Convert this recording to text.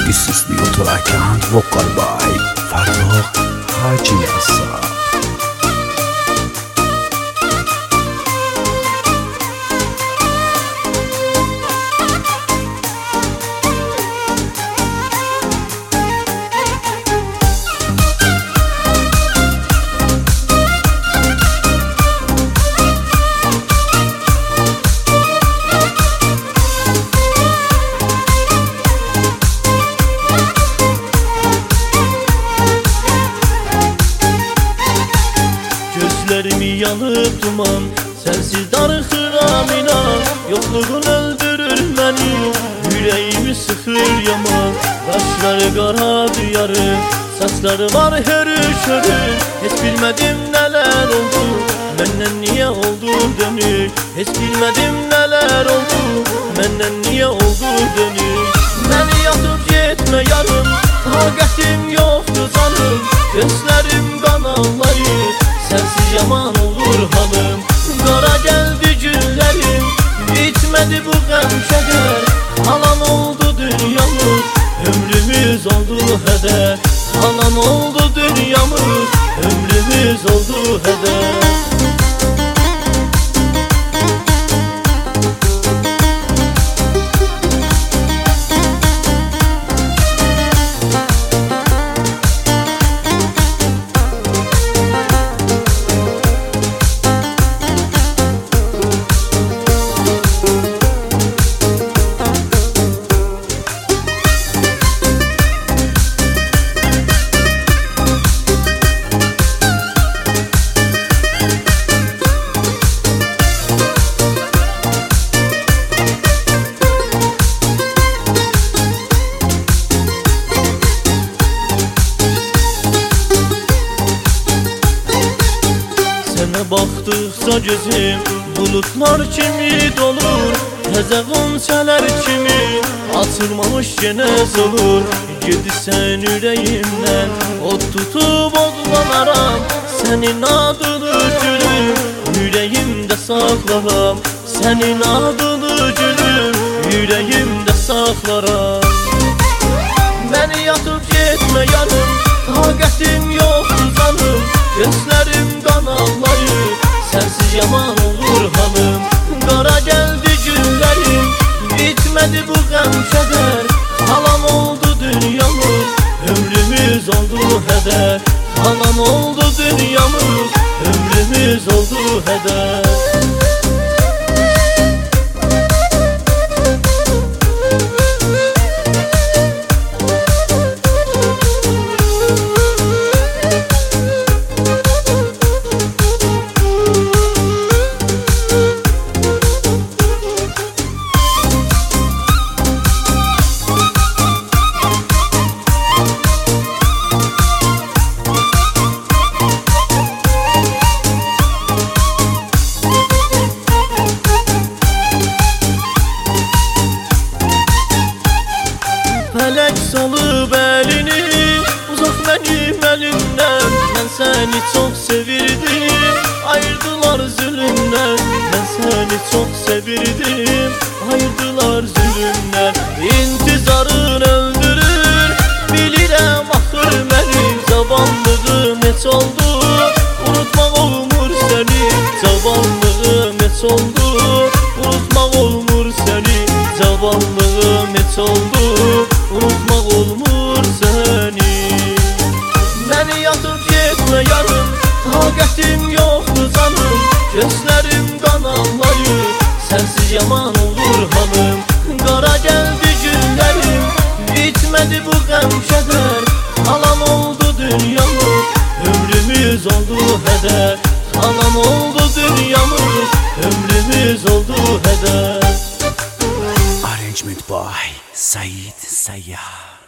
This is the Uttarakhand vocal by Farrokh Haji Asa. Gözlerimi yanıp duman, sensiz darıxıram inan. Yokluğun öldürür beni, yüreğimi sıxır yaman. Qaşları qara diyarım, saçları var hörüşörüm. Heç bilmədim nələr oldu, məndən niyə oldu dönük. Heç bilmədim nələr oldu, məndən niyə oldu dönük. Məni yatıb getmə yarım, taqətim yoxdur canım. Gözlərim qan ağlayır, sensiz yaman olur halım. Qara gəldi günlərim, bitmədi bu qəm kədər. Alan oldu dünyamız, ömrümüz oldu hədər. Alan oldu dünyamız, ömrümüz oldu hədər. Sənə baxdıqca gözüm bulutlar kimi dolur. Təzə qonçələr kimi açılmamış genəz olur. Gedirsən ürəyimdən, od tutub odlanaram. Sənin adını gülüm, yüreğimdə saxlaram. Sənin adını gülüm, yüreğimdə saxlaram. Məni yatıb getmə yarım, taqətim yoxdur canım. Gözlərim qan ağlayır, sensiz yaman olur halım. Qara gəldi günlərim, bitmədi bu qəm kədər. Alan oldu dünyamız, ömrümüz oldu hədər. Alan oldu dünyamız, ömrümüz oldu hədər. Fələk salıb əlini, uzaq mənim əlimdən. Mən səni çox sevirdim, ayırdılar zülümlər. Mən səni çox sevirdim, ayırdılar zülümlər. İntizarın öldürür, bilirəm axır mənim. Cavanlığım heç oldu, unutmaq olmur səni. Cavanlığım heç oldu, unutmaq olmur səni. Cavanlığım heç oldu, unutmaq olmur səni. Məni yatıb getmə yarım, taqətim yoxdur canım. Gözlərim qan ağlayır, sensiz yaman olur halım. Qara gəldi günlərim, bitmədi bu qəm kədər. Alan oldu dünyamız, ömrümüz oldu hədər. Alan oldu dünyamız, ömrümüz oldu hədər. Arrangement by Said Sayyar.